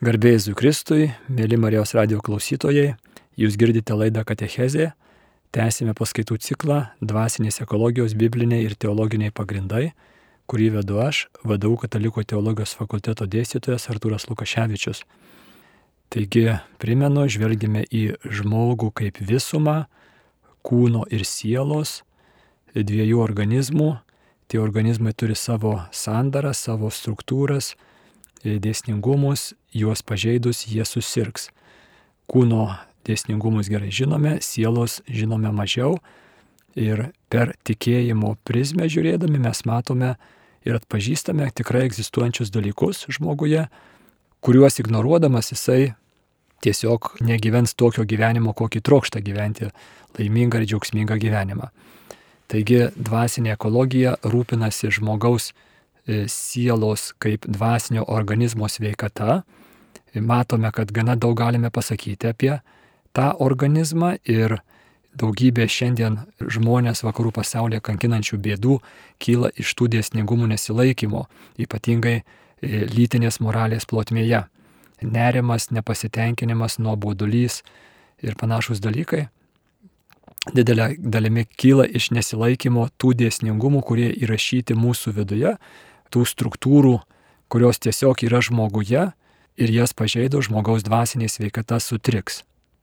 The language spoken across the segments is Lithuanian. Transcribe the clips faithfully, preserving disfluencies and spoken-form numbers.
Garbė Jėzui Kristui, mėly Marijos radijo klausytojai, jūs girdite laidą Katechezė, tęsime paskaitų ciklą Dvasinės ekologijos bibliniai ir teologiniai pagrindai, kurį vedu aš, V D U Katalikų teologijos fakulteto dėstytojas Artūras Lukaševičius. Taigi, primenu, žvelgime į žmogų kaip visumą, kūno ir sielos, dviejų organizmų. Tie organizmai turi savo sandarą, savo struktūras, dėsningumus, juos pažeidus jie susirgs. Kūno dėsningumus gerai žinome, sielos žinome mažiau ir per tikėjimo prizmę žiūrėdami mes matome ir atpažįstame tikrai egzistuojančius dalykus žmoguje, kuriuos ignoruodamas jisai tiesiog negyvens tokio gyvenimo, kokį trokšta gyventi, laimingą ir džiaugsmingą gyvenimą. Taigi dvasinė ekologija rūpinasi žmogaus sielos kaip dvasinio organizmo sveikata. Matome, kad gana daug galime pasakyti apie tą organizmą ir daugybė šiandien žmonės vakarų pasaulyje kankinančių bėdų kyla iš tų dėsningumų nesilaikymo, ypatingai lytinės moralės plotmėje. Nerimas, nepasitenkinimas, nuobodulys ir panašus dalykai didelė dalimi kyla iš nesilaikymo tų dėsningumų, kurie įrašyti mūsų viduje, tų struktūrų, kurios tiesiog yra žmoguje ir jas pažeidus žmogaus dvasinė sveikata sutriks.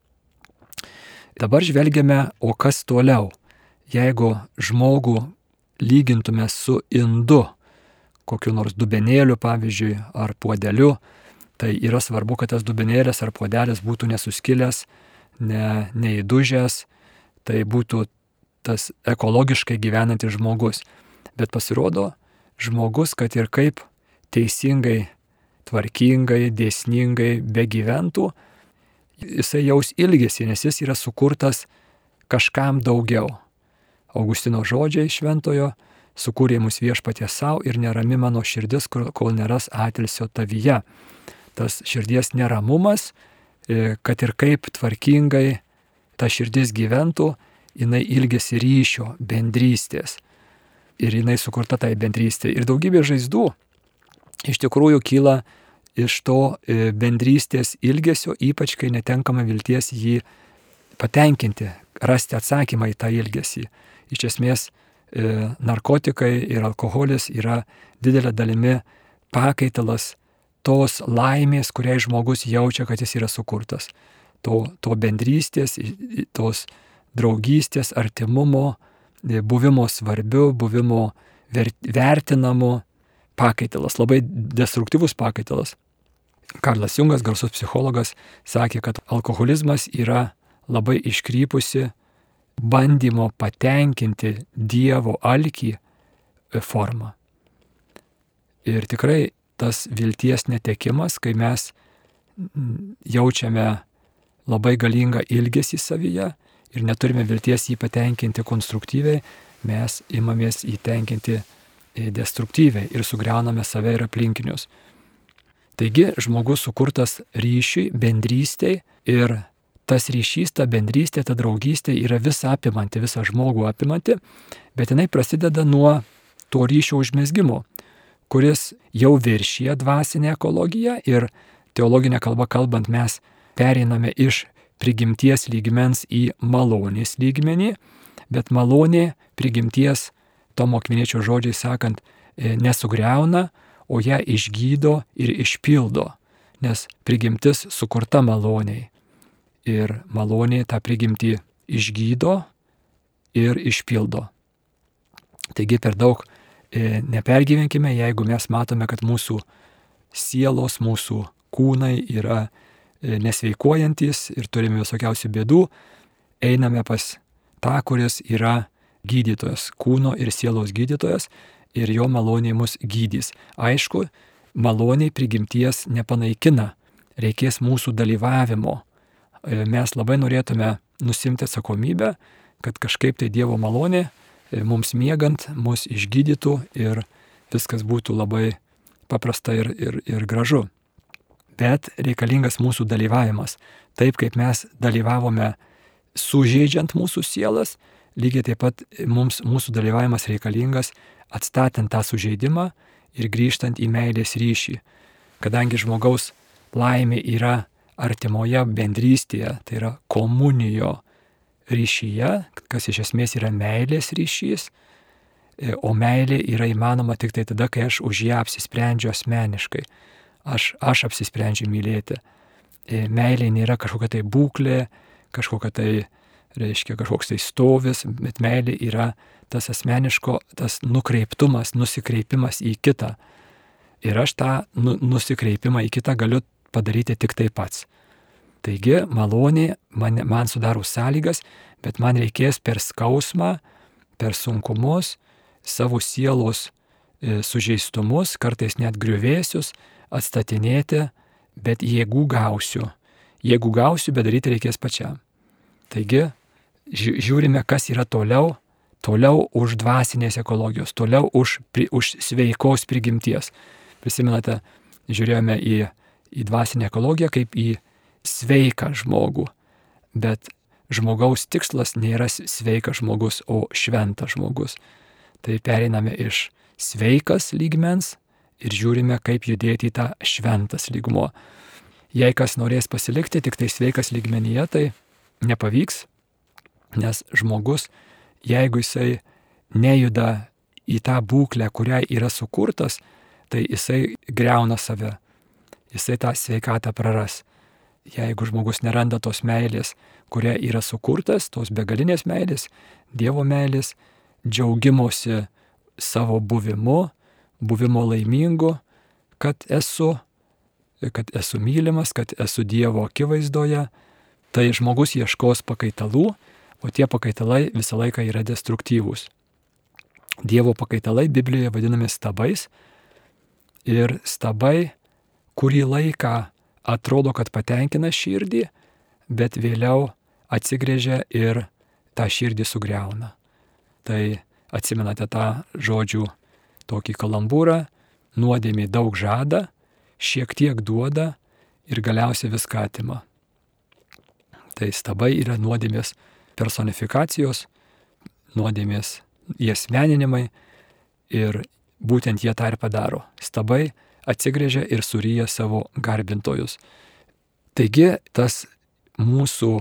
Dabar žvelgiame, o kas toliau. Jeigu žmogų lygintume su indu, kokiu nors dubenėliu pavyzdžiui, ar puodeliu, tai yra svarbu, kad tas dubenėlis ar puodelis būtų nesuskilęs, ne, neįdužęs, tai būtų tas ekologiškai gyvenantis žmogus. Bet pasirodo, žmogus, kad ir kaip teisingai, tvarkingai, dėsningai begyventų, jisai jaus ilgesį, nes jis yra sukurtas kažkam daugiau. Augustino žodžiai šventojo: sukūrė mus viešpaties savo ir nerami mano širdis, kol neras atilsio tavyje. Tas širdies neramumas, kad ir kaip tvarkingai ta širdis gyventų, jinai ilgesi ryšio, bendrystės. Ir jinai sukurta tai bendrystė. Ir daugybė žaizdų iš tikrųjų kyla iš to bendrystės ilgesio, ypač kai netenkama vilties jį patenkinti, rasti atsakymą į tą ilgesį. Iš esmės, narkotikai ir alkoholis yra didelė dalimi pakaitalas tos laimės, kuriai žmogus jaučia, kad jis yra sukurtas. To, to bendrystės, tos draugystės, artimumo, buvimo svarbiu, buvimo vertinamu pakaitalas, labai destruktyvus pakaitalas. Karlas Jungas, garsus psichologas, sakė, kad alkoholizmas yra labai iškrypusi bandymo patenkinti Dievo alkį forma. Ir tikrai tas vilties netekimas, kai mes jaučiame labai galingą ilgesį savyje ir neturime vilties jį patenkinti konstruktyviai, mes imamės jį tenkinti destruktyviai ir sugriauname save ir aplinkinius. Taigi žmogus sukurtas ryšiui, bendrystei, ir tas ryšys, ta bendrystė, ta draugystė yra visą apimanti, visą žmogų apimanti, bet jinai prasideda nuo to ryšio užmezgimo, kuris jau viršyje dvasinę ekologiją, ir teologinę kalbą kalbant mes pereiname iš prigimties lygmens į malonės lygmenį, bet malonė prigimties, Tomo Akviniečio žodžiai sakant, nesugriauna, o ją išgydo ir išpildo, nes prigimtis sukurta maloniai. Ir malonė tą prigimtį išgydo ir išpildo. Taigi per daug nepergyvenkime, jeigu mes matome, kad mūsų sielos, mūsų kūnai yra nesveikuojantis ir turime visokiausių bėdų, einame pas tą, kuris yra gydytojas, kūno ir sielos gydytojas, ir jo maloniai mus gydys. Aišku, maloniai prigimties nepanaikina, reikės mūsų dalyvavimo. Mes labai norėtume nusimti atsakomybę, kad kažkaip tai Dievo malonė mums miegant mus išgydytų ir viskas būtų labai paprasta ir, ir, ir gražu. Bet reikalingas mūsų dalyvavimas. Taip kaip mes dalyvavome sužeidžiant mūsų sielas, lygiai taip pat mums mūsų dalyvavimas reikalingas atstatant tą sužeidimą ir grįžtant į meilės ryšį. Kadangi žmogaus laimė yra artimoje bendrystėje, tai yra komunijo ryšyje, kas iš esmės yra meilės ryšys, o meilė yra įmanoma tik tai tada, kai aš už ją apsisprendžiu asmeniškai. Aš, aš apsisprendžiu mylėti. Meilė nėra kažkokia tai būklė, kažkokia tai, reiškia, kažkoks tai stovis, bet meilė yra tas asmeniško, tas nukreiptumas, nusikreipimas į kitą. Ir aš tą nu, nusikreipimą į kitą galiu padaryti tik tai pats. Taigi malonė man, man sudaro sąlygas, bet man reikės per skausmą, per sunkumus, savo sielos e, sužeistumus, kartais net griuvėsius atstatinėti, bet jėgų gausiu. Jėgų gausiu, bet daryti reikės pačiam. Taigi, žiūrime, kas yra toliau, toliau už dvasinės ekologijos, toliau už, už sveikos prigimties. Prisimenate, žiūrėjome į, į dvasinę ekologiją kaip į sveiką žmogų, bet žmogaus tikslas nėra sveikas žmogus, o šventas žmogus. Tai pereiname iš sveikas lygmens ir žiūrime, kaip judėti į tą šventas lygmuo. Jei kas norės pasilikti tik tai sveikas lygmenyje, tai nepavyks, nes žmogus, jeigu jisai nejuda į tą būklę, kuriai yra sukurtas, tai jisai griauna save, jisai tą sveikatą praras. Jeigu žmogus neranda tos meilės, kuria yra sukurtas, tos begalinės meilės, Dievo meilės, džiaugimosi savo buvimu, buvimo laimingu, kad esu, kad esu mylimas, kad esu Dievo akivaizdoje, tai žmogus ieškos pakaitalų, o tie pakaitalai visą laiką yra destruktyvūs. Dievo pakaitalai Biblijoje vadinami stabais ir stabai kurį laiką atrodo, kad patenkina širdį, bet vėliau atsigrėžia ir tą širdį sugriauna. Tai atsimenate tą žodžių tokį kalambūrą, nuodėmė daug žada, šiek tiek duoda ir galiausiai viską atima. Tai stabai yra nuodėmės personifikacijos, nuodėmės įasmeninimai ir būtent jie tą ir padaro. Stabai atsigrėžia ir suryja savo garbintojus. Taigi tas mūsų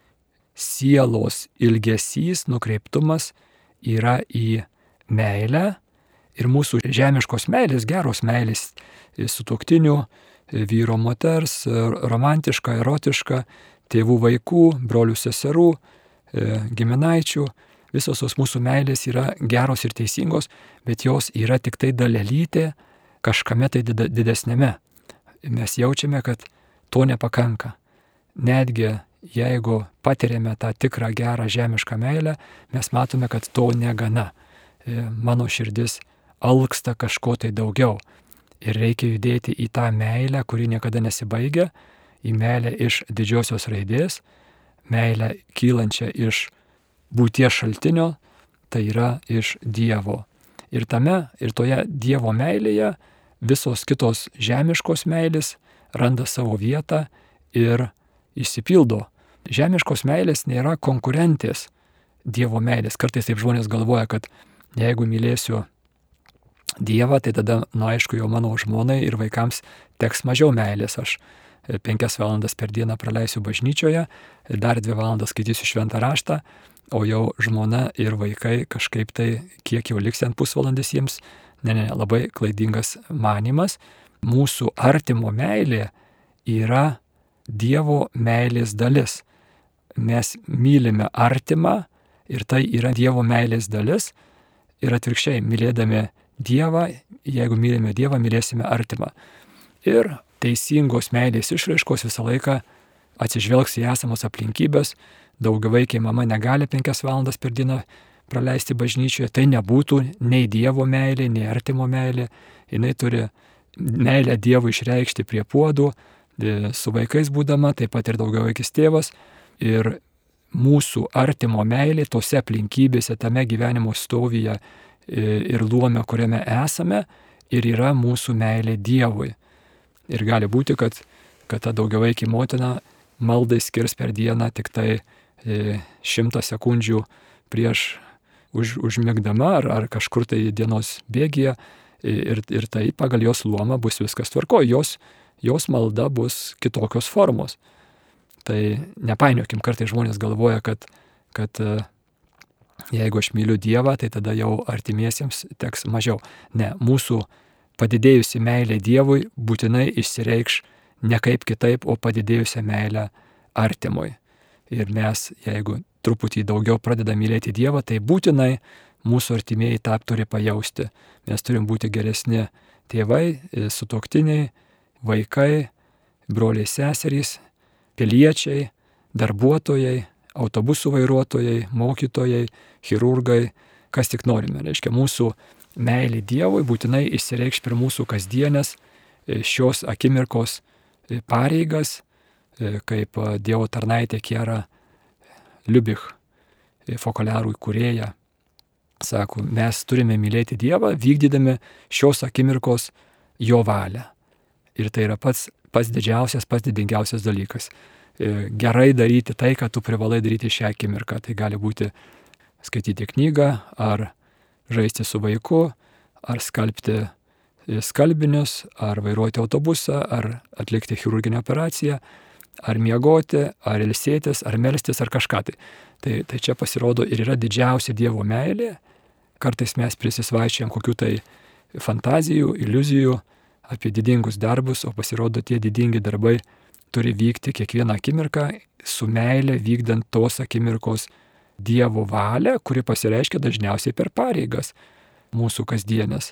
sielos ilgesys, nukreiptumas yra į meilę ir mūsų žemiškos meilės, geros meilės sutuoktinių, vyro moters, romantiška, erotiška, tėvų vaikų, brolių seserų, giminaičių, visos tos mūsų meilės yra geros ir teisingos, bet jos yra tik tai dalelytė kažkame tai didesnėme. Mes jaučiame, kad to nepakanka. Netgi jeigu patiriame tą tikrą gerą žemišką meilę, mes matome, kad to negana. Mano širdis alksta kažko tai daugiau. Ir reikia judėti į tą meilę, kuri niekada nesibaigia, į meilę iš didžiosios raidės, meilę kylančią iš būties šaltinio, tai yra iš Dievo. Ir tame, ir toje Dievo meilėje visos kitos žemiškos meilės randa savo vietą ir išsipildo. Žemiškos meilės nėra konkurentės Dievo meilės. Kartais taip žmonės galvoja, kad jeigu mylėsiu Dievą, tai tada, na aišku, jau mano žmonai ir vaikams teks mažiau meilės. Aš penkias valandas per dieną praleisiu bažnyčioje, dar dvi valandas skaitysiu šventą raštą, o jau žmona ir vaikai kažkaip tai, kiek jau liks ant pusvalandis jiems, ne, ne, labai klaidingas manimas. Mūsų artimo meilė yra Dievo meilės dalis. Mes mylime artimą ir tai yra Dievo meilės dalis. Ir atvirkščiai, mylėdami Dievą, jeigu mylime Dievą, mylėsime artimą. Ir teisingos meilės išraiškos visą laiką atsižvelgs į esamos aplinkybės. Daugiavaikė mama negali penkias valandas per dieną praleisti bažnyčioje. Tai nebūtų nei Dievo meilė, nei artimo meilė. Jis turi meilę Dievui išreikšti prie puodų, su vaikais būdama, taip pat ir daugiavaikis tėvas. Ir mūsų artimo meilė tose aplinkybėse, tame gyvenimo stovyje ir luome, kuriame esame, ir yra mūsų meilė Dievui. Ir gali būti, kad, kad ta daugiavaikė motina maldai skirs per dieną tik tai šimtą sekundžių prieš už, užmigdama ar, ar kažkur tai dienos bėgyje ir, ir tai pagal jos luomą bus viskas tvarko. Jos jos malda bus kitokios formos. Tai nepainiokim, kartais žmonės galvoja, kad, kad jeigu aš myliu Dievą, tai tada jau artimiesiems teks mažiau. Ne, mūsų padidėjusi meilė Dievui būtinai išsireikš ne kaip kitaip, o padidėjusią meilę artimui. Ir mes, jeigu truputį daugiau pradedame mylėti Dievą, tai būtinai mūsų artimieji tą turi pajausti. Mes turim būti geresni tėvai, sutuoktiniai, vaikai, broliai seserys, piliečiai, darbuotojai, autobusų vairuotojai, mokytojai, chirurgai, kas tik norime. Reiškia, mūsų meilė Dievui būtinai išsireikš per mūsų kasdienės šios akimirkos pareigas, kaip Dievo tarnaitė Kiera Liubich, Fokolerų įkūrėja, sako, mes turime mylėti Dievą, vykdydami šios akimirkos jo valią. Ir tai yra pats, pats didžiausias, pats didingiausias dalykas. Gerai daryti tai, ką tu privalai daryti šią akimirką. Tai gali būti skaityti knygą, ar žaisti su vaiku, ar skalbti skalbinius, ar vairuoti autobusą, ar atlikti chirurginę operaciją, ar miegoti, ar ilsėtis, ar melstis, ar kažką tai. Tai, tai čia pasirodo ir yra didžiausia Dievo meilė. Kartais mes prisisvaičiam kokių tai fantazijų, iliuzijų apie didingus darbus, o pasirodo tie didingi darbai turi vykti kiekvieną akimirką su meilė, vykdant tos akimirkos Dievo valią, kuri pasireiškia dažniausiai per pareigas mūsų kasdienės.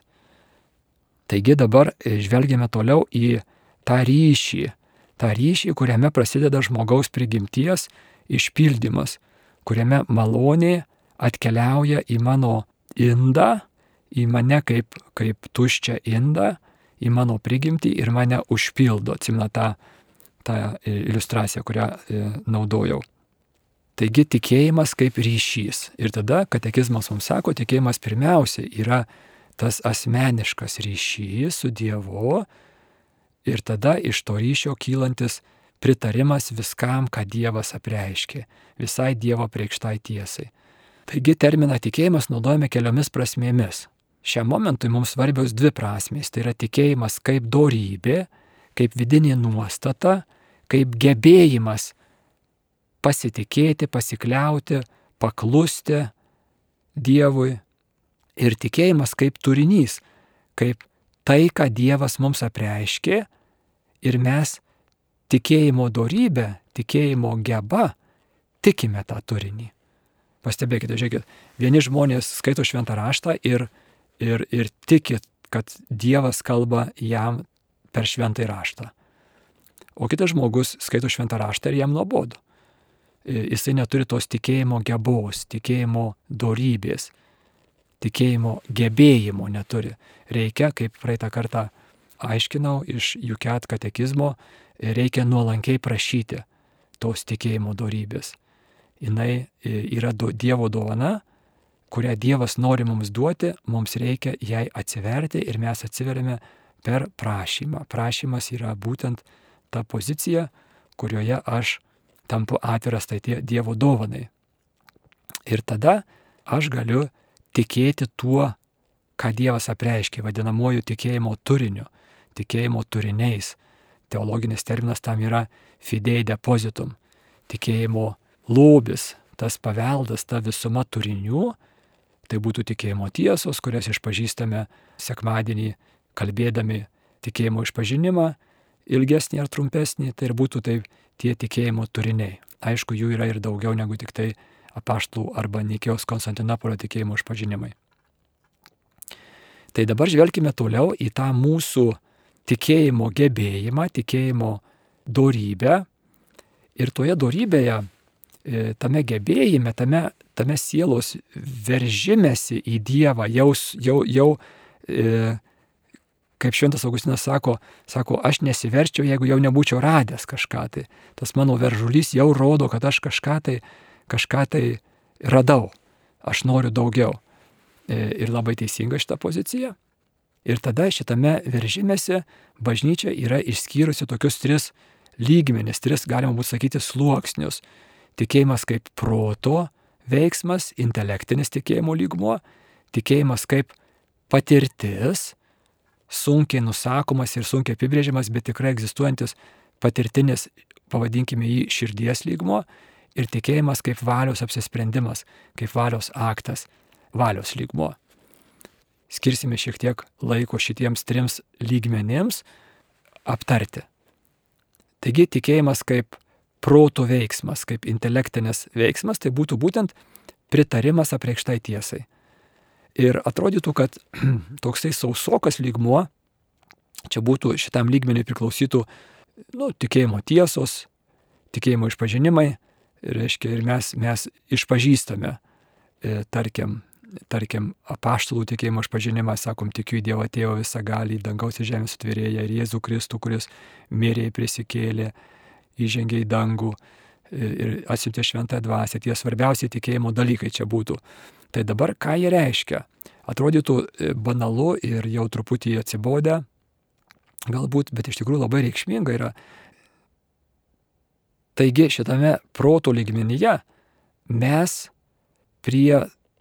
Taigi dabar žvelgiame toliau į tą ryšį, tą ryšį, kuriame prasideda žmogaus prigimties išpildymas, kuriame malonė atkeliauja į mano indą, į mane kaip, kaip tuščią indą, į mano prigimtį ir mane užpildo. Atsimena tą, tą iliustraciją, kurią e, naudojau. Taigi tikėjimas kaip ryšys. Ir tada katekizmas mums sako, tikėjimas pirmiausia yra tas asmeniškas ryšys su Dievu ir tada iš to ryšio kylantis pritarimas viskam, ką Dievas apreiškė, visai Dievo preikštai tiesai. Taigi terminą tikėjimas naudojame keliomis prasmėmis. Šiam momentui mums svarbios dvi prasmės. Tai yra tikėjimas kaip dorybė, kaip vidinė nuostata, kaip gebėjimas pasitikėti, pasikliauti, paklusti Dievui. Ir tikėjimas kaip turinys, kaip tai, ką Dievas mums apreiškė ir mes tikėjimo dorybę, tikėjimo geba tikime tą turinį. Pastebėkite, žiūrėkit, vieni žmonės skaito šventą raštą ir, ir, ir tiki, kad Dievas kalba jam per šventą raštą. O kitas žmogus skaito šventą raštą ir jam nuobodu. Jisai neturi tos tikėjimo gebos, tikėjimo dorybės, tikėjimo gebėjimo neturi. Reikia, kaip praeitą kartą aiškinau iš Juket katekizmo, reikia nuolankiai prašyti tos tikėjimo dorybės. Jinai yra Dievo dovana, kurią Dievas nori mums duoti, mums reikia jai atsiverti ir mes atsiveriame per prašymą. Prašymas yra būtent ta pozicija, kurioje aš tampu atviras tai Dievo dovanai. Ir tada aš galiu tikėti tuo, ką Dievas apreiškė, vadinamuoju tikėjimo turiniu, tikėjimo turiniais. Teologinis terminas tam yra fidei depositum, tikėjimo lobis, tas paveldas, ta visuma turinių, tai būtų tikėjimo tiesos, kurias išpažįstame sekmadienį, kalbėdami tikėjimo išpažinimą, ilgesnį ar trumpesnį, tai ir būtų taip tie tikėjimo turiniai. Aišku, jų yra ir daugiau negu tik tai apaštalų arba Nikėjos Konstantinopolio tikėjimo išpažinimai. Tai dabar žvelkime toliau į tą mūsų tikėjimo gebėjimą, tikėjimo dorybę. Ir toje dorybėje, tame gebėjime, tame, tame sielos veržimėsi į Dievą, jau, jau, jau e, kaip šventas Augustinas sako, sako, aš nesiverčiau, jeigu jau nebūčiau radęs kažką. Tai tas mano veržulys jau rodo, kad aš kažką tai, kažką tai radau. Aš noriu daugiau. Ir labai teisinga šita pozicija. Ir tada šitame veržimėse bažnyčia yra išskyrusi tokius tris lygmenis, tris, galima būtų sakyti, sluoksnius. Tikėjimas kaip proto veiksmas, intelektinis tikėjimo lygmuo, tikėjimas kaip patirtis, sunkiai nusakomas ir sunkiai apibrėžiamas, bet tikrai egzistuojantis patirtinis, pavadinkime jį širdies lygmuo, ir tikėjimas kaip valios apsisprendimas, kaip valios aktas, valios lygmuo. Skirsime šiek tiek laiko šitiems trims lygmenims aptarti. Taigi tikėjimas kaip proto veiksmas, kaip intelektinis veiksmas, tai būtų būtent pritarimas apreikštai tiesai. Ir atrodytų, kad toksai sausokas lygmuo, čia būtų šitam lygmeniui priklausytų nu, tikėjimo tiesos, tikėjimo išpažinimai, reiškia, ir mes, mes išpažįstame, e, tarkim, tarkim, apaštalų tikėjimo išpažinimą, sakom, tikiu į Dievą Tėvą visagalį, dangaus ir žemės sutvėrėją, ir Jėzų Kristų, kuris mirė, prisikėlė, įžengė į dangų ir atsiuntė šventąją dvasią. Tie svarbiausi tikėjimo dalykai čia būtų. Tai dabar ką jie reiškia? Atrodytų banalu ir jau truputį atsibodę, galbūt, bet iš tikrųjų labai reikšminga yra. Taigi šitame proto lygmenyje mes prie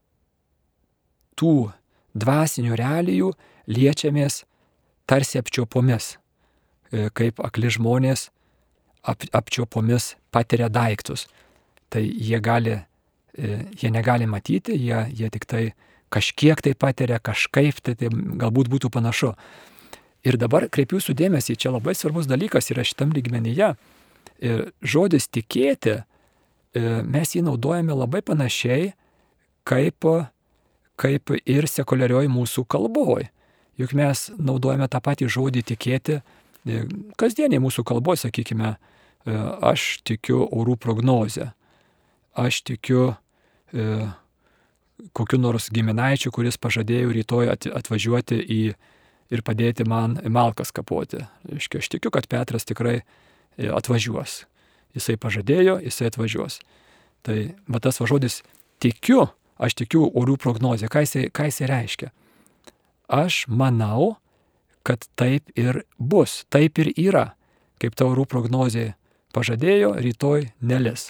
tų dvasinių realijų liečiamės tarsi apčiopomis, kaip akli žmonės ap, apčiopomis patiria daiktus. Tai jie, gali, jie negali matyti, jie, jie tik tai kažkiek tai patiria, kažkaip tai, tai galbūt būtų panašu. Ir dabar kreipiu jūsų dėmesį, čia labai svarbus dalykas yra šitam lygmenyje. Ir žodis tikėti, mes jį naudojame labai panašiai kaip, kaip ir sekuliarioj mūsų kalboj. Juk mes naudojame tą patį žodį tikėti kasdieniai mūsų kalboj, sakykime, aš tikiu orų prognozę, aš tikiu e, kokiu nors giminaičiu, kuris pažadėjo rytoj atvažiuoti į, ir padėti man malkas kapoti. Aiškia, aš tikiu, kad Petras tikrai atvažiuos. Jisai pažadėjo, jisai atvažiuos. Tai va tas va žodis tikiu, aš tikiu orų prognozę. Ką jisai, ką jisai reiškia? Aš manau, kad taip ir bus, taip ir yra. Kaip ta orų prognozė pažadėjo, rytoj nelis.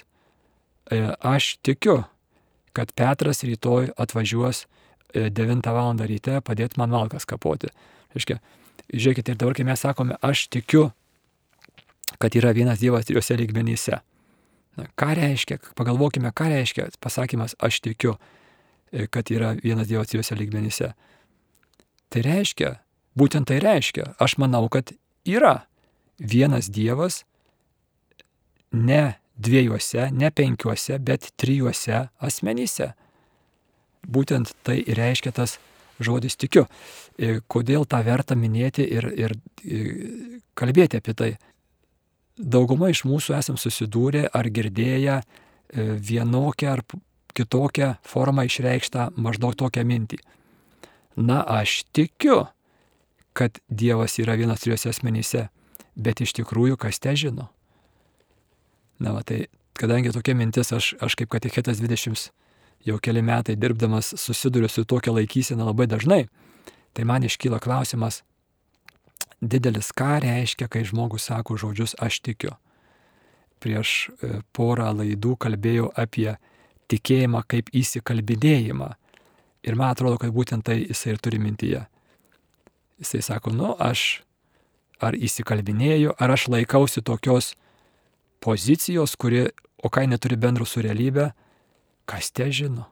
Aš tikiu, kad Petras rytoj atvažiuos devintą valandą ryte padėti man malkas kapoti. Reiškia, žiūrėkite, ir dabar, kai mes sakome, aš tikiu, kad yra vienas Dievas trijose lygmenyse. Na, ką reiškia? Pagalvokime, ką reiškia pasakymas, aš tikiu, kad yra vienas Dievas trijose lygmenyse. Tai reiškia, būtent tai reiškia, aš manau, kad yra vienas Dievas, ne dviejuose, ne penkiuose, bet trijuose asmenyse. Būtent tai reiškia tas žodis tikiu. Kodėl tą verta minėti ir, ir, ir kalbėti apie tai? Dauguma iš mūsų esam susidūrę ar girdėję vienokią ar kitokią formą išreikštą maždaug tokią mintį. Na, aš tikiu, kad Dievas yra vienas trijose asmenyse, bet iš tikrųjų kas te žino? Na, va, tai kadangi tokia mintis, aš, aš kaip katechetas dvidešimt jau keli metai dirbdamas susiduriu su tokia laikysena labai dažnai, tai man iškyla klausimas didelis, ką reiškia, kai žmogus sako žodžius aš tikiu. Prieš porą laidų kalbėjau apie tikėjimą kaip įsikalbinėjimą. Ir man atrodo, kad būtent tai jisai ir turi mintyje. Jisai sako, nu, aš ar įsikalbinėju, ar aš laikausi tokios pozicijos, kuri, o kai neturi bendro su realybė, kas te žino?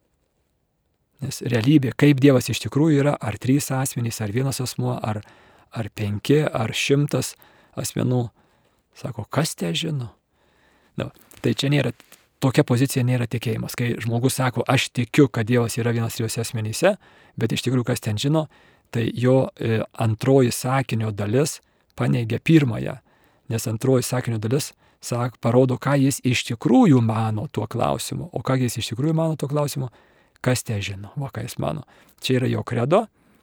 Nes realybė, kaip Dievas iš tikrųjų yra, ar trys asmenys, ar vienas asmuo, ar, ar penki, ar šimtas asmenų, sako, kas te žino? Na, tai čia nėra, tokia pozicija nėra tikėjimas, kai žmogus sako, aš tikiu, kad Dievas yra vienas trijose asmenyse, bet iš tikrųjų kas ten žino, tai jo e, antroji sakinio dalis paneigia pirmąją, nes antroji sakinio dalis sak, parodo, ką jis iš tikrųjų mano tuo klausimu. O ką jis iš tikrųjų mano tuo klausimu, kas te žino, va ką jis mano. Čia yra jo kredo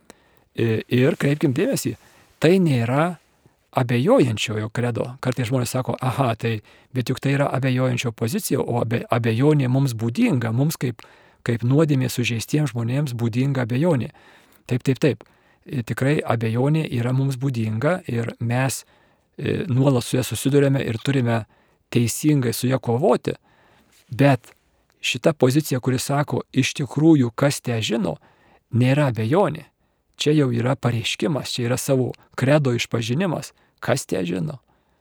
ir kreipkim dėmesį, tai nėra abejojančiojo kredo. Kartais žmonės sako, aha, tai, bet juk tai yra abejojančio pozicija, o abe, abejonė mums būdinga, mums kaip, kaip nuodėmė sužeistiems žmonėms būdinga abejonė. Taip, taip, taip. Tikrai abejonė yra mums būdinga ir mes nuolat su ja susidurėme ir turime teisingai su ja kovoti, bet šita pozicija, kuri sako, iš tikrųjų, kas te žino, nėra abejonė. čia jau yra pareiškimas, čia yra savo kredo išpažinimas. Kas tie žino?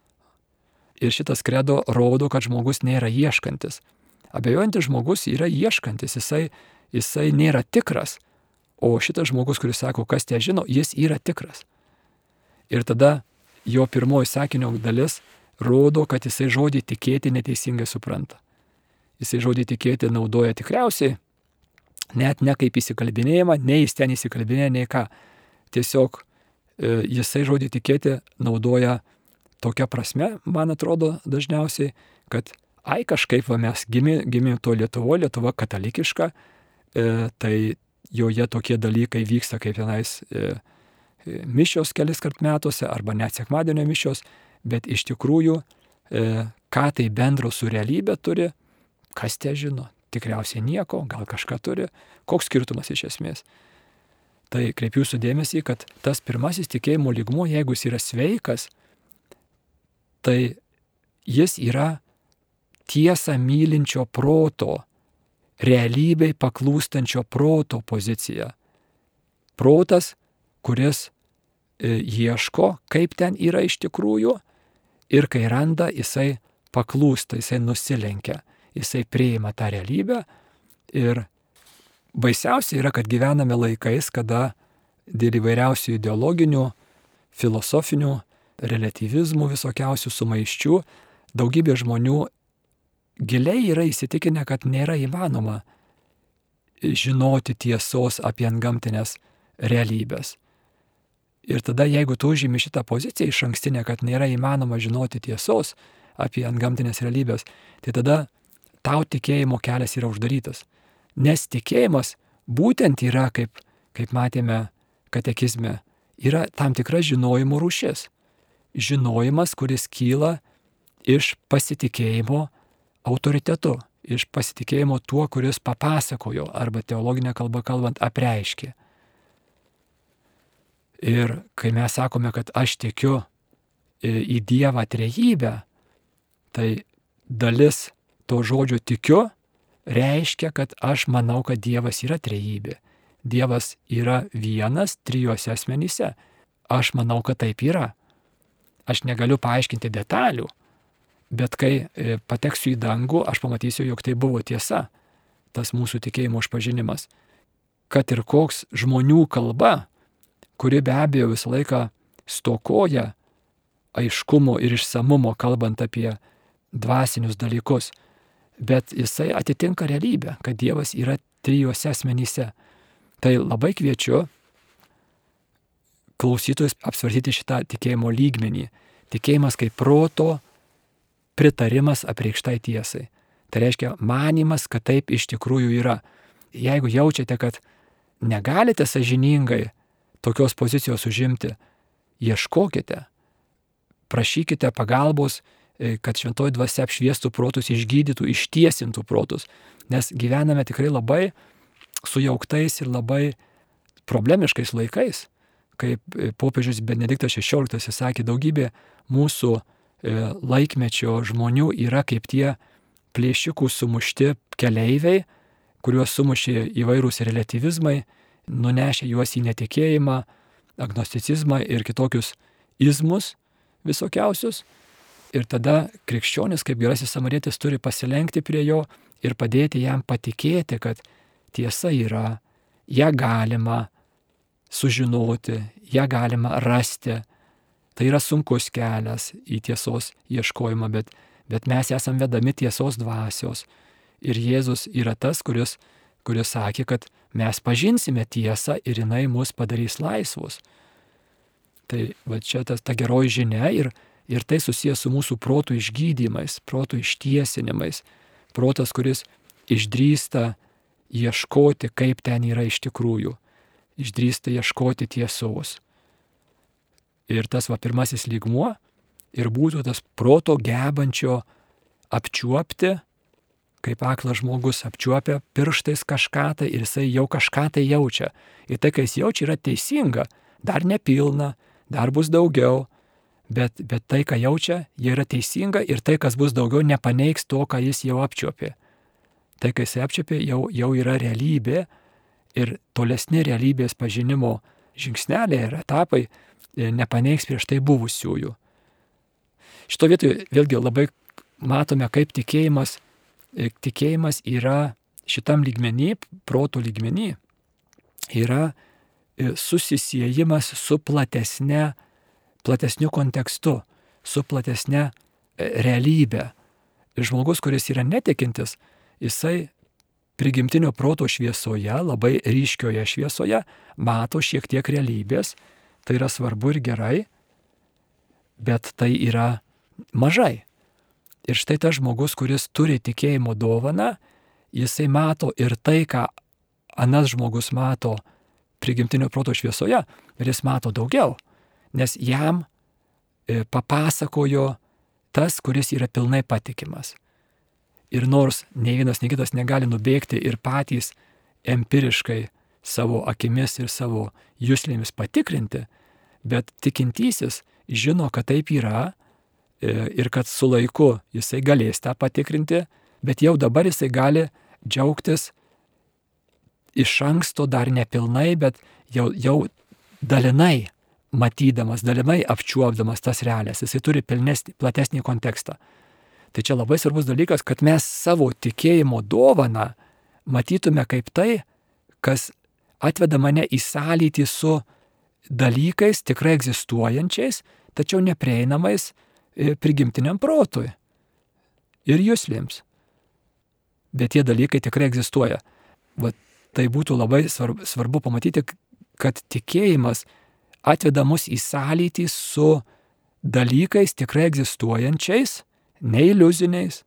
Ir šitas kredo rodo, kad žmogus nėra ieškantis. Abejojantis žmogus yra ieškantis, jisai, jisai nėra tikras. O šitas žmogus, kuris sako, kas tie žino, jis yra tikras. Ir tada jo pirmoji sakinio dalis rodo, kad jisai žodį tikėti neteisingai supranta. Jisai žodį tikėti naudoja tikriausiai, net ne kaip įsikalbinėjimą, nei jis ten įsikalbinėja, nei ką. Tiesiog e, jisai žodį tikėti naudoja tokia prasme, man atrodo dažniausiai, kad ai kažkaip va, mes gimė, gimė to Lietuvoje, Lietuva katalikiška, e, tai joje tokie dalykai vyksta kaip vienais e, e, mišios kelis kart metuose arba net sekmadienio mišios, bet iš tikrųjų, e, ką tai bendro su realybė turi, kas tie žino, tikriausiai nieko, gal kažką turi, koks skirtumas iš esmės. Tai kreipiu jūsų dėmesį, kad tas pirmasis tikėjimo lygmuo, jeigu jis yra sveikas, tai jis yra tiesą mylinčio proto, realybei paklūstančio proto pozicija. Protas, kuris e, ieško, kaip ten yra iš tikrųjų, ir kai randa, jisai paklūsta, jisai nusilenkia, jisai priima tą realybę. Ir baisiausia yra, kad gyvename laikais, kada dėl įvairiausių ideologinių, filosofinių, relatyvizmų visokiausių sumaiščių daugybė žmonių giliai yra įsitikinę, kad nėra įmanoma žinoti tiesos apie antgamtinės realybės. Ir tada, jeigu tu užimi šitą poziciją iš ankstinę, kad nėra įmanoma žinoti tiesos apie antgamtinės realybės, tai tada tau tikėjimo kelias yra uždarytas. Nes tikėjimas būtent yra, kaip, kaip matėme katekizme, yra tam tikra žinojimo rūšis. Žinojimas, kuris kyla iš pasitikėjimo autoritetu, iš pasitikėjimo tuo, kuris papasakojo, arba teologinė kalba kalbant, apreiškė. Ir kai mes sakome, kad aš tikiu į Dievą trejybę, tai dalis to žodžio tikiu reiškia, kad aš manau, kad Dievas yra trejybė. Dievas yra vienas trijose asmenyse. Aš manau, kad taip yra. Aš negaliu paaiškinti detalių, bet kai pateksiu į dangų, aš pamatysiu, jog tai buvo tiesa, tas mūsų tikėjimo išpažinimas. Kad ir koks žmonių kalba, kuri be abejo visą laiką stokoja aiškumo ir išsamumo, kalbant apie dvasinius dalykus, bet jisai atitinka realybę, kad Dievas yra trijose asmenyse. Tai labai kviečiu klausytojus apsvarstyti šitą tikėjimo lygmenį. Tikėjimas kaip proto pritarimas apreikštai tiesai. Tai reiškia manimas, kad taip iš tikrųjų yra. Jeigu jaučiate, kad negalite sąžiningai tokios pozicijos užimti, ieškokite, prašykite pagalbos, kad šventoji dvasia apšviestų protus, išgydytų, ištiesintų protus. Nes gyvename tikrai labai sujauktais ir labai problemiškais laikais. Kaip popiežius Benediktas šešioliktasis sakė, daugybė mūsų laikmečio žmonių yra kaip tie plėšikų sumušti keleiviai, kuriuos sumušė įvairūs relatyvizmai, nunešė juos į netikėjimą, agnosticizmą ir kitokius izmus visokiausius. Ir tada krikščionis, kaip gerasis samarietis, turi pasilenkti prie jo ir padėti jam patikėti, kad tiesa yra, ją galima sužinoti, ją galima rasti. Tai yra sunkus kelias į tiesos ieškojimą, bet, bet mes esam vedami tiesos dvasios. Ir Jėzus yra tas, kuris, kuris sakė, kad mes pažinsime tiesą ir jinai mus padarys laisvus. Tai va čia tas, ta geroji žinia ir, ir tai susijęs su mūsų protų išgydymais, protų ištiesinimais. Protas, kuris išdrįsta ieškoti, kaip ten yra iš tikrųjų. Išdrįsta ieškoti tiesos. Ir tas va pirmasis lygmuo ir būtų tas proto gebančio apčiuopti, kaip aklas žmogus apčiuopia pirštais kažką tai ir jisai jau kažką tai jaučia. Ir tai, kai jis jaučia, yra teisinga, dar nepilna, dar bus daugiau, bet, bet tai, ką jaučia, jie yra teisinga ir tai, kas bus daugiau, nepaneigs to, ką jis jau apčiuopė. Tai, kai jis apčiuopė, jau, jau yra realybė ir tolesni realybės pažinimo žingsneliai ir etapai nepaneigs prieš tai buvusiųjų. Šito vietoje vėlgi labai matome, kaip tikėjimas, tikėjimas yra šitam lygmenį, proto lygmenį, yra susisiejimas su platesne, platesniu kontekstu, su platesne realybė. Žmogus, kuris yra netikintis, jisai prigimtinio proto šviesoje, labai ryškioje šviesoje, mato šiek tiek realybės, tai yra svarbu ir gerai, bet tai yra mažai. Ir štai tas žmogus, kuris turi tikėjimo dovaną, jisai mato ir tai, ką anas žmogus mato prigimtinio proto šviesoje, ir jis mato daugiau, nes jam papasakojo tas, kuris yra pilnai patikimas. Ir nors nei vienas, nei kitas negali nubėgti ir patys empiriškai savo akimis ir savo juslėmis patikrinti, bet tikintysis žino, kad taip yra ir kad su laiku jisai galės tą patikrinti, bet jau dabar jisai gali džiaugtis iš anksto dar nepilnai, bet jau, jau dalinai matydamas, dalinai apčiuopdamas tas realijas. Jisai turi pilnesnį, platesnį kontekstą. Tai čia labai svarbus dalykas, kad mes savo tikėjimo dovaną matytume kaip tai, kas atveda mane į sąlytį su dalykais tikrai egzistuojančiais, tačiau neprieinamais prigimtiniam protui ir juslėms. Bet tie dalykai tikrai egzistuoja. Va, tai būtų labai svarbu, svarbu pamatyti, kad tikėjimas atveda mus į sąlytį su dalykais tikrai egzistuojančiais, ne iliuziniais,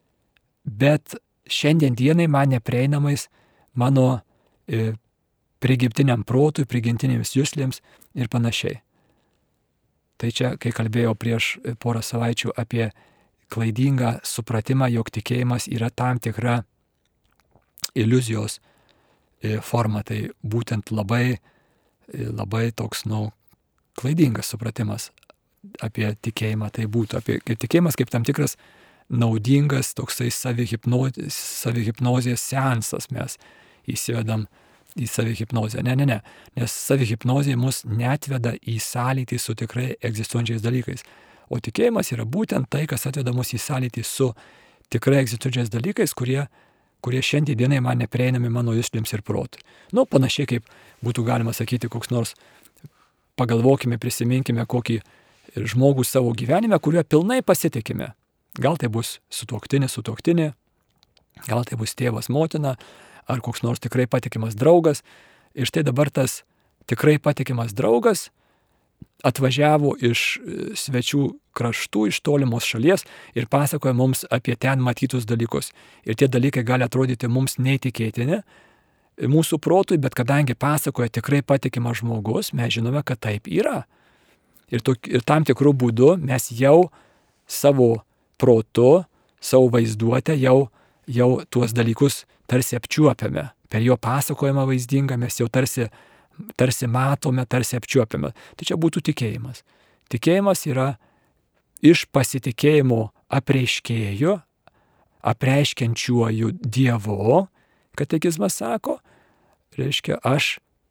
bet šiandien dienai man neprieinamais mano e, prigimtiniam protui, prigimtinėms juslėms ir panašiai. Tai čia, kai kalbėjau prieš porą savaičių apie klaidingą supratimą, jog tikėjimas yra tam tikra iliuzijos forma, tai būtent labai, labai toks, nu, klaidingas supratimas apie tikėjimą, tai būtų apie kaip tikėjimas kaip tam tikras naudingas toksai savihipnozės, savihipnozės seansas mes įsivedam į savihipnozę. Ne, ne, ne, nes savihipnozė mus neatveda į sąlytį su tikrai egzistuojančiais dalykais. O tikėjimas yra būtent tai, kas atveda mus į sąlytį su tikrai egzistuojančiais dalykais, kurie, kurie šiandienai man neprieinami mano juslėms ir protui. Nu, panašiai kaip būtų galima sakyti, koks nors, pagalvokime, prisiminkime kokį žmogų savo gyvenime, kuriuo pilnai pasitikime. Gal tai bus sutuoktinis, sutuoktinė, gal tai bus tėvas, motina, ar koks nors tikrai patikimas draugas. Ir štai dabar tas tikrai patikimas draugas atvažiavo iš svečių kraštų, iš tolimos šalies ir pasakoja mums apie ten matytus dalykus. Ir tie dalykai gali atrodyti mums neįtikėtini mūsų protui, bet kadangi pasakoja tikrai patikimas žmogus, mes žinome, kad taip yra. Ir, to, ir tam tikrų būdų mes jau savo protu, savo vaizduotę jau, jau tuos dalykus tarsi apčiuopiame. Per jo pasakojimą vaizdingą mes jau tarsi, tarsi matome, tarsi apčiuopiame. Tai čia būtų tikėjimas. Tikėjimas yra iš pasitikėjimo apreiškėjų, apreiškiančiuoju Dievu, katekizmas sako, reiškia, aš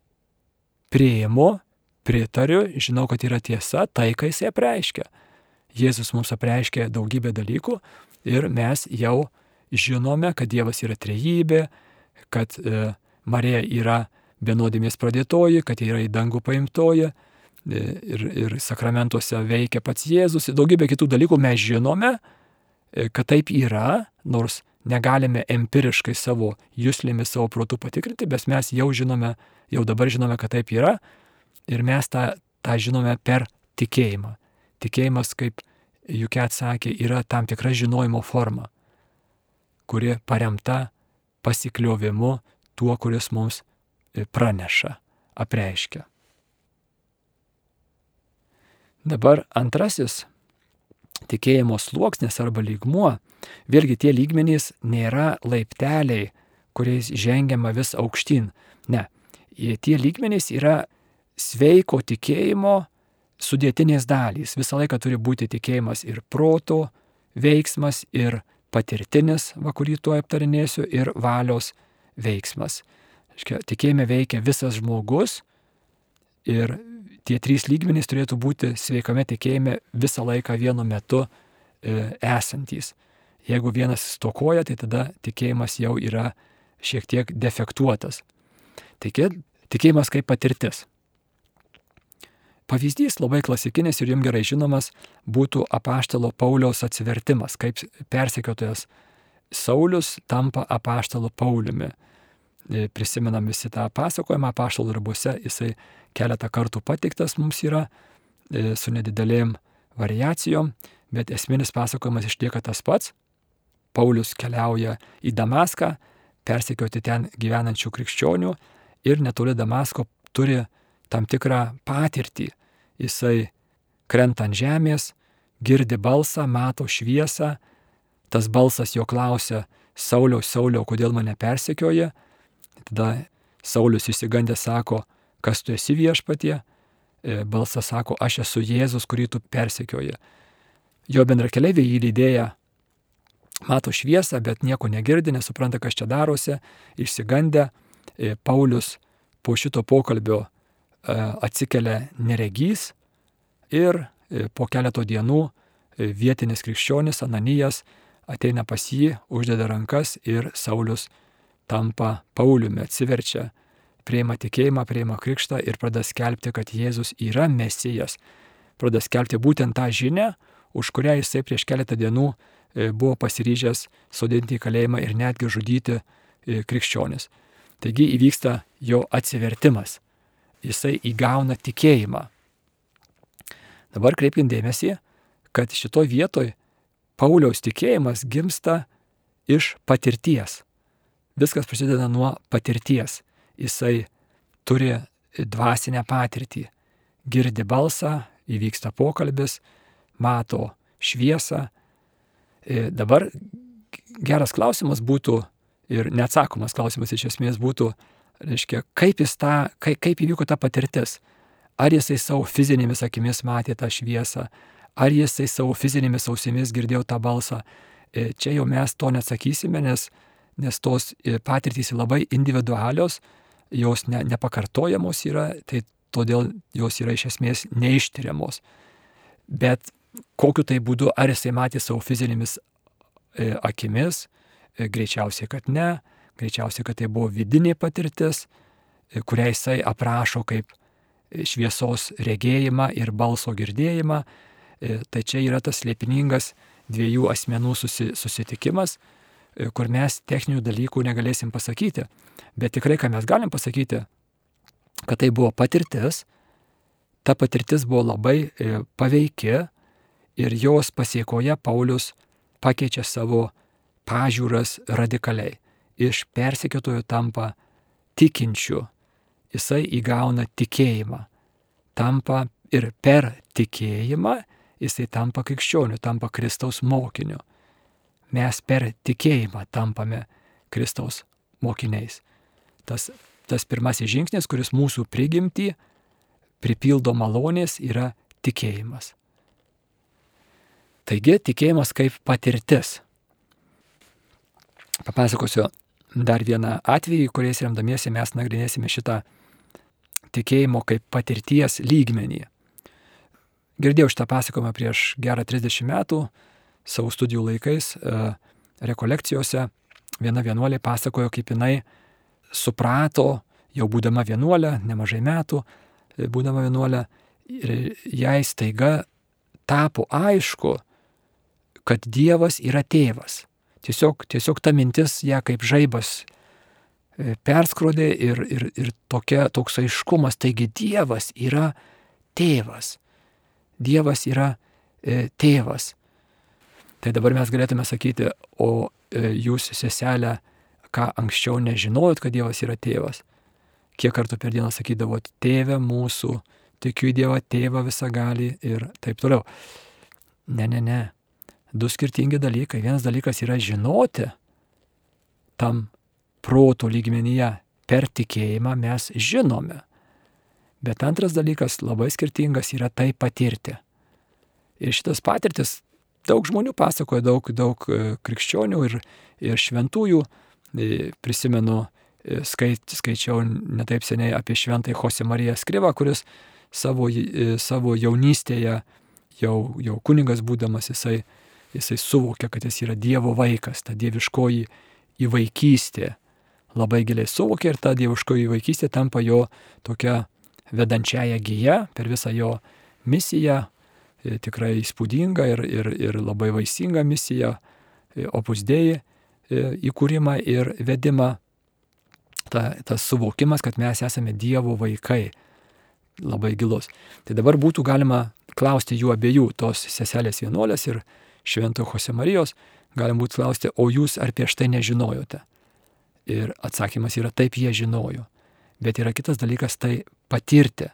priimu, pritariu, žinau, kad yra tiesa, tai, ką jis apreiškia. Jėzus mums apreiškia daugybę dalykų ir mes jau žinome, kad Dievas yra trejybė, kad e, Marija yra vienodėmės pradėtoji, kad yra į dangų paimtoji e, ir, ir sakramentuose veikia pats Jėzus. Daugybė kitų dalykų mes žinome, e, kad taip yra, nors negalime empiriškai savo juslėmis, savo protų patikrinti, bet mes jau žinome, jau dabar žinome, kad taip yra ir mes tą, tą žinome per tikėjimą. Tikėjimas, kaip Juke atsakė, yra tam tikra žinojimo forma, kuri paremta pasikliovimu tuo, kuris mums praneša, apreiškia. Dabar antrasis tikėjimo sluoksnis arba lygmuo, vėlgi tie lygmenys nėra laipteliai, kuriais žengiama vis aukštyn. Ne, tie lygmenys yra sveiko tikėjimo sudėtinės dalys. Visą laiką turi būti tikėjimas ir proto veiksmas, ir patirtinis, va, kurį tuo aptarinėsiu, ir valios veiksmas. Tikėjime veikia visas žmogus ir tie trys lygmenys turėtų būti sveikame tikėjime visą laiką vienu metu e, esantys. Jeigu vienas stokoja, tai tada tikėjimas jau yra šiek tiek defektuotas. Taigi, tikėjimas kaip patirtis. Pavyzdys labai klasikinis ir jums gerai žinomas būtų apaštalo Pauliaus atsivertimas, kaip persekiotojas Saulius tampa apaštalo Pauliumi. Prisimenam visi tą pasakojimą apaštalo darbuose, jisai keletą kartų pateiktas mums yra su nedidelėm variacijom, bet esminis pasakojimas išlieka tas pats. Paulius keliauja į Damaską, persekioti ten gyvenančių krikščionių ir netoli Damasko turi tam tikrą patirtį. Jisai krenta ant žemės, girdi balsą, mato šviesą, tas balsas jo klausia: Sauliau, Sauliau, kodėl mane persekioja? Tada Saulius išsigandęs sako: kas tu esi, Viešpatie? Balsas sako: aš esu Jėzus, kurį tu persekioji. Jo bendrakeleiviai jį lydėję mato šviesą, bet nieko negirdi, nesupranta, kas čia darosi. Išsigandę, Paulius po šito pokalbio atsikelia neregys ir po keleto dienų vietinis krikščionis Ananijas ateina pas jį, uždeda rankas ir Saulius tampa Pauliumi, atsiverčia, priima tikėjimą, priima krikštą ir pradeda skelbti, kad Jėzus yra Mesijas. Pradeda skelbti būtent tą žinią, už kurią jisai prieš keletą dienų buvo pasiryžęs sodinti į kalėjimą ir netgi žudyti krikščionis. Taigi įvyksta jo atsivertimas. Jisai įgauna tikėjimą. Dabar kreipkim dėmesį, kad šitoj vietoj Pauliaus tikėjimas gimsta iš patirties. Viskas prasideda nuo patirties. Jisai turi dvasinę patirtį. Girdi balsą, įvyksta pokalbis, mato šviesą. Dabar geras klausimas būtų, ir neatsakomas klausimas iš esmės būtų, reiškia, kaip, jis tą, kaip, kaip įvyko ta patirtis. Ar jisai savo fizinėmis akimis matė tą šviesą, ar jisai savo fizinėmis ausimis girdėjo tą balsą. Čia jau mes to neatsakysime, nes, nes tos patirtys labai individualios, jos ne, nepakartojamos yra, tai todėl jos yra iš esmės neištiriamos. Bet kokiu tai būdu, ar jisai matė savo fizinėmis akimis, greičiausiai, kad ne, greičiausiai, kad tai buvo vidinė patirtis, kurią jisai aprašo kaip šviesos regėjimą ir balso girdėjimą. Tai čia yra tas slėpiningas dviejų asmenų susi, susitikimas, kur mes techninių dalykų negalėsim pasakyti. Bet tikrai, ką mes galim pasakyti, kad tai buvo patirtis, ta patirtis buvo labai paveiki ir jos pasiekoje Paulius pakeičia savo pažiūras radikaliai. Iš persekiotojo tampa tikinčiu. Jisai įgauna tikėjimą. Tampa ir per tikėjimą jisai tampa krikščioniu, tampa Kristaus mokiniu. Mes per tikėjimą tampame Kristaus mokiniais. Tas, tas pirmasis žingsnis, kuris mūsų prigimtį pripildo malonės, yra tikėjimas. Taigi tikėjimas kaip patirtis. Papasakosiu dar vieną atvejį, kuriais remdamiesi mes nagrinėsime šitą tikėjimo kaip patirties lygmenį. Girdėjau šitą pasakojimą prieš gerą trisdešimt metų, savo studijų laikais, rekolekcijose. Viena vienuolė pasakojo, kaip jinai suprato, jau būdama vienuolė, nemažai metų, būdama vienuolė, ir jai staiga tapo aišku, kad Dievas yra tėvas. Tiesiog, tiesiog ta mintis ją kaip žaibas perskrodė ir, ir, ir tokia, toks aiškumas, taigi Dievas yra tėvas. Dievas yra e, tėvas. Tai dabar mes galėtume sakyti, o e, jūs, seselė, ką anksčiau nežinojot, kad Dievas yra tėvas? Kiek kartų per dieną sakydavot, tėve mūsų, tikiu į Dievą, tėvą visagalį ir taip toliau. Ne, ne, ne. Du skirtingi dalykai. Vienas dalykas yra žinoti tam proto lygmenyje. Per tikėjimą mes žinome. Bet antras dalykas labai skirtingas yra tai patirti. Ir šitas patirtis daug žmonių pasakoja, daug, daug krikščionių ir, ir šventųjų. Prisimenu skait, skaičiau netaip seniai apie šventąjį Jose Mariją Eskrivą, kuris savo, savo jaunystėje, jau, jau kunigas būdamas, jisai, jisai suvokia, kad jis yra Dievo vaikas, ta dieviškoji įvaikystė. Labai giliai suvokia ir ta dieviškoji įvaikystė tampa jo tokia vedančiaja gija per visą jo misiją, tikrai įspūdinga ir, ir, ir labai vaisinga misija, Opus Dei įkūrimą ir vedimą. Ta, tas suvokimas, kad mes esame Dievo vaikai, labai gilus. Tai dabar būtų galima klausti jų abiejų, tos seselės vienuolės ir šventojo Jose Marijos, galim būtų klausti, o jūs ar prieš tai nežinojote? Ir atsakymas yra taip, jie žinojo. Bet yra kitas dalykas tai patirti.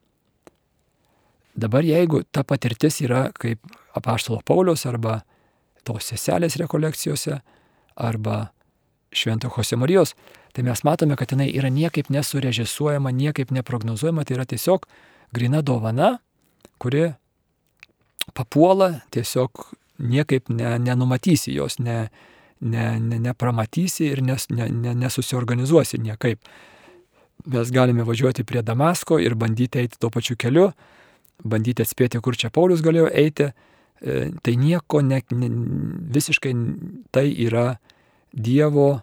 Dabar jeigu ta patirtis yra kaip apaštalo Pauliaus arba tos seselės rekolekcijose arba šventojo Jose Marijos, tai mes matome, kad jinai yra niekaip nesurežisuojama, niekaip neprognozuojama, tai yra tiesiog gryna dovana, kuri papuola, tiesiog niekaip ne, nenumatysi jos, ne, ne, ne, nepramatysi ir nes, ne, ne, nesusiorganizuosi niekaip. Mes galime važiuoti prie Damasko ir bandyti eiti tuo pačiu keliu, bandyti atspėti, kur čia Paulius galėjo eiti, e, tai nieko, ne, ne, visiškai tai yra Dievo,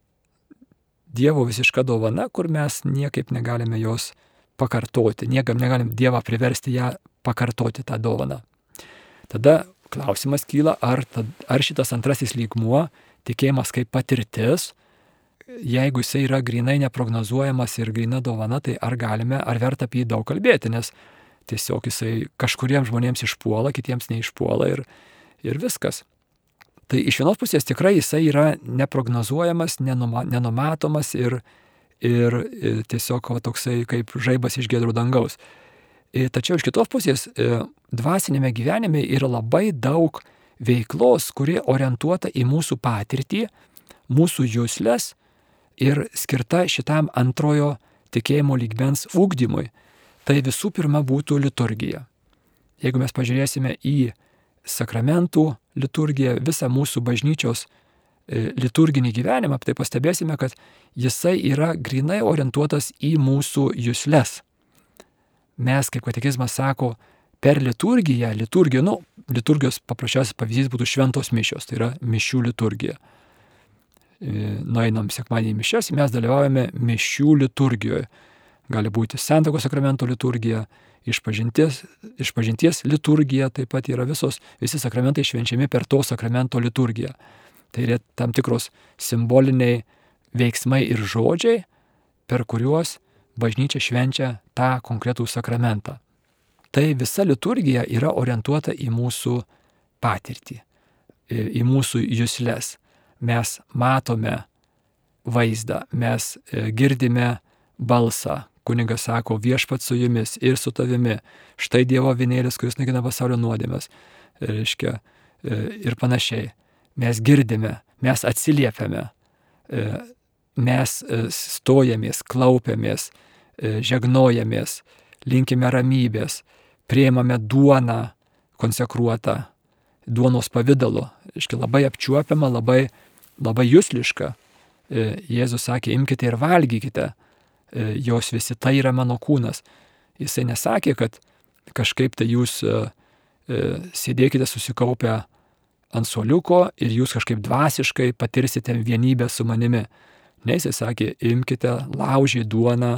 Dievo visiška dovana, kur mes niekaip negalime jos pakartoti, niekam negalim Dievą priversti ją pakartoti tą dovaną. Tada klausimas kyla, ar, ar šitas antrasis lygmuo, tikėjimas kaip patirtis, jeigu jisai yra grinai neprognozuojamas ir grina dovana, tai ar galime, ar verta apie jį daug kalbėti, nes tiesiog jisai kažkuriems žmonėms išpuola, kitiems neišpuola ir, ir viskas. Tai iš vienos pusės tikrai jisai yra neprognozuojamas, nenuma, nenumatomas ir, ir, ir tiesiog va, toksai kaip žaibas iš giedro dangaus. Ir, tačiau iš kitos pusės dvasinėme gyvenime yra labai daug veiklos, kuri orientuota į mūsų patirtį, mūsų juslės ir skirta šitam antrojo tikėjimo lygmens ugdymui. Tai visų pirma būtų liturgija. Jeigu mes pažiūrėsime į sakramentų liturgiją, visą mūsų bažnyčios liturginį gyvenimą, tai pastebėsime, kad jisai yra grinai orientuotas į mūsų juslės. Mes, kaip katekizmas sako, per liturgiją, liturgiją, nu, liturgijos paprasčiausias pavyzdys būtų šventos mišios, tai yra mišių liturgija. Nueinam sekmadienį mišias, mes dalyvaujame mišių liturgijoje. Gali būti santuokos sakramento liturgija, išpažinties, išpažinties liturgija, taip pat yra visos, visi sakramentai švenčiami per to sakramento liturgiją. Tai yra tam tikros simboliniai veiksmai ir žodžiai, per kuriuos bažnyčia švenčia tą konkretų sakramentą. Tai visa liturgija yra orientuota į mūsų patirtį, į mūsų juslės. Mes matome vaizdą, mes girdime balsą. Kunigas sako, viešpats su jumis ir su tavimi. Štai Dievo avinėlis, kuris naikina pasaulio nuodėmes. Reiškia, ir panašiai. Mes girdime, mes atsiliepiame, mes stojamės, klaupiamės, žegnojamės, linkime ramybės, priimame duoną konsekruotą, duonos pavidalu. Reiškia, labai apčiuopiama, labai, labai jusliška. Jėzus sakė, imkite ir valgykite. Jos visi tai yra mano kūnas. Jisai nesakė, kad kažkaip tai jūs e, sėdėkite susikaupę ant suoliuko ir jūs kažkaip dvasiškai patirsite vienybę su manimi. Ne, jisai sakė, imkite, laužė duoną,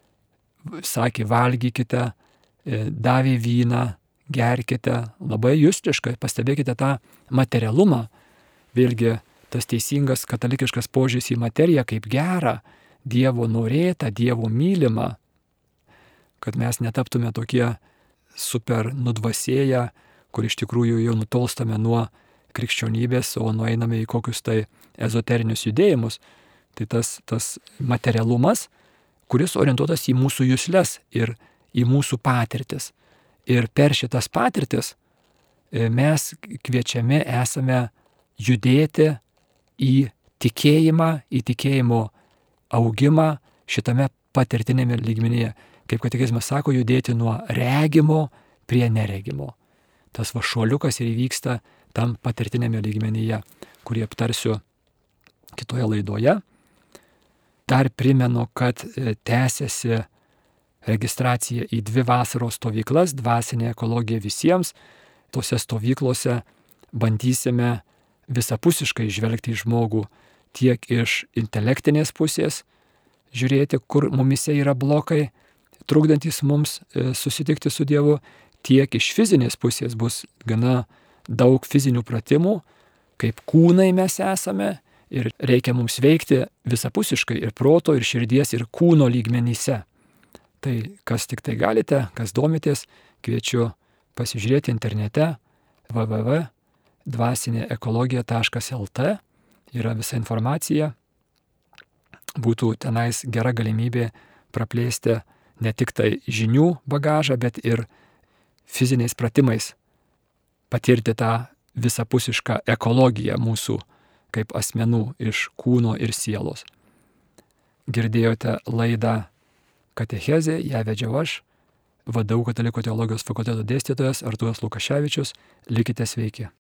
sakė, valgykite, e, davė vyną, gerkite, labai justiškai, pastebėkite tą materialumą. Vėlgi, tas teisingas katalikiškas požiūris į materiją kaip gerą, Dievo norėta, Dievo mylima, kad mes netaptume tokie super nudvasėję, kur iš tikrųjų jau nutolstame nuo krikščionybės, o nueiname į kokius tai ezoterinius judėjimus. Tai tas, tas materialumas, kuris orientuotas į mūsų juslės ir į mūsų patirtis. Ir per šitas patirtis mes kviečiami esame judėti į tikėjimą, į tikėjimo augimą šitame patirtinėme lygmenyje. Kaip katekizmas sako, judėti nuo regimo prie neregimo. Tas va šuoliukas ir įvyksta tam patirtinėme lygmenyje, kurį aptarsiu kitoje laidoje. dar primenu, kad tęsiasi registracija į dvi vasaros stovyklas, dvasinė ekologija visiems. Tose stovyklose bandysime visapusiškai žvelgti į žmogų tiek iš intelektinės pusės, žiūrėti, kur mumise yra blokai, trukdantis mums susitikti su Dievu, tiek iš fizinės pusės bus gana daug fizinių pratimų, kaip kūnai mes esame ir reikia mums veikti visapusiškai ir proto, ir širdies, ir kūno lygmenyse. Tai kas tik tai galite, kas domitės, kviečiu pasižiūrėti internete w w w taškas dvasinė ekologija taškas l t, yra visa informacija. Būtų tenais gera galimybė praplėsti ne tik tai žinių bagažą, bet ir fiziniais pratimais patirti tą visapusišką ekologiją mūsų kaip asmenų iš kūno ir sielos. Girdėjote laidą Katechezė, ją vedžiau aš, V D U Katalikų teologijos fakulteto dėstytojas Artūras Lukaševičius. Likite sveiki.